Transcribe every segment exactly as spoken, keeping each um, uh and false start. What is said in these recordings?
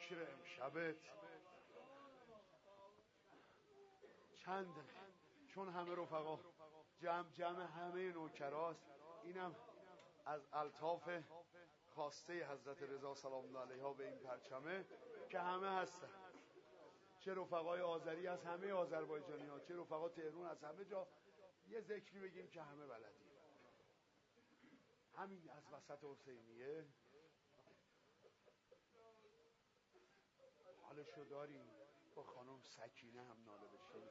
ذکر امشبت چند، چون همه رفقا جمع جمع همه نوکراست، اینم از الطاف خواسته حضرت رضا سلام الله علیها به این پرچمه که همه هستن، چه رفقای آذری از همه آذربایجانی ها، چه رفقا تهران، از همه جا یه ذکری بگیم که همه بلدیم. همین از وسط حسینیه حالشو داریم، با خانم سکینه هم ناله بشیم.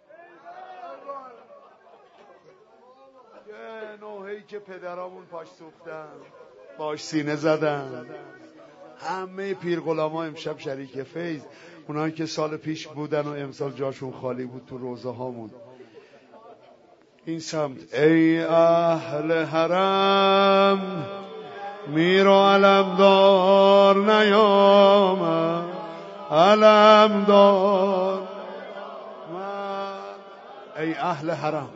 یه نوحه‌ای که پدرامون پاش سوختن، باش سینه زدن. همه پیر غلاما امشب شریک فیض، اونایی که سال پیش بودن و امسال جاشون خالی بود تو روزه هامون. این سمت ای اهل حرم میر و علمدار نیامد، علمدار من ای اهل حرم،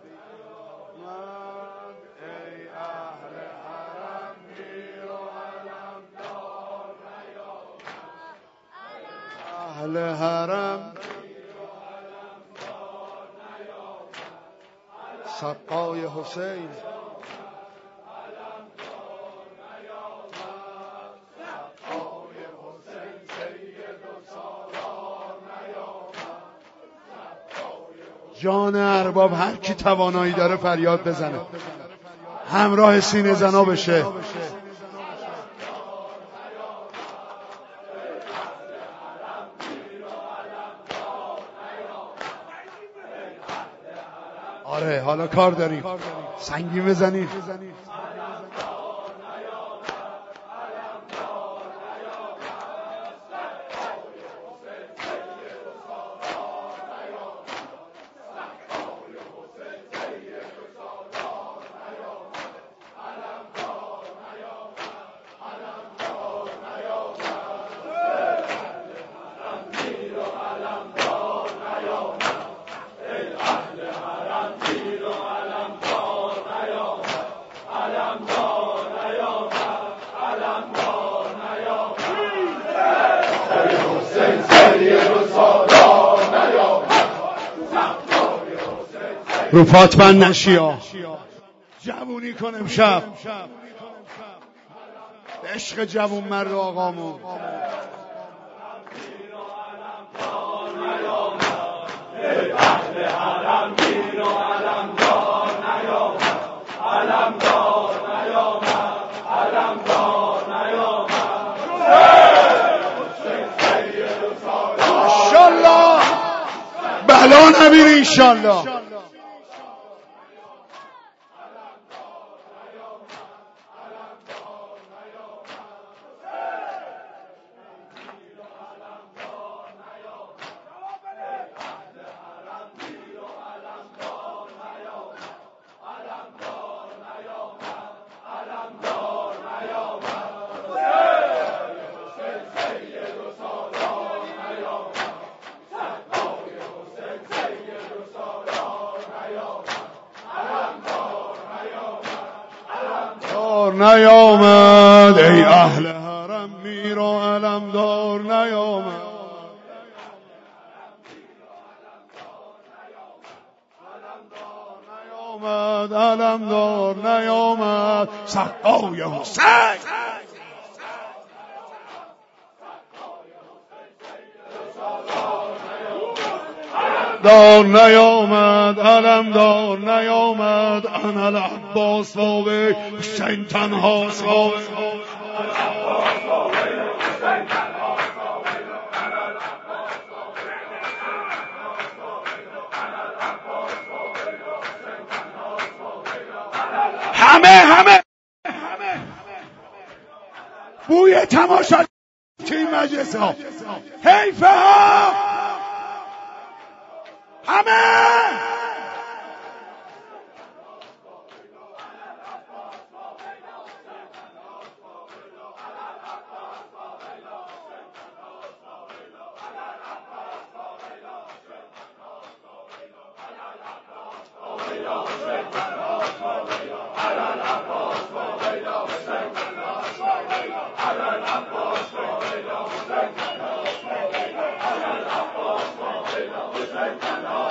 من ای اهل حرم میر و علمدار نیامد، اهل حرم سقای حسین جان ارباب، هر کی توانایی داره فریاد بزنه، همراه سینه زنا بشه. آره حالا کار داریم، سنگی بزنیم. رو فاطمه نشیا جوونی کن امشب، به عشق جوون مرد آقامون. انشالله بلا نبیر، انشالله. نیامد ای اهل حرم میر و علمدار نیامد، نیامد علمدار نیامد، سقای حسین دار نیامد، علمدار نیامد، انا العباس واوی حسین تنها ساوی. همه همه بوی تماشا که این مجلس ها حیفه ها، همه تنها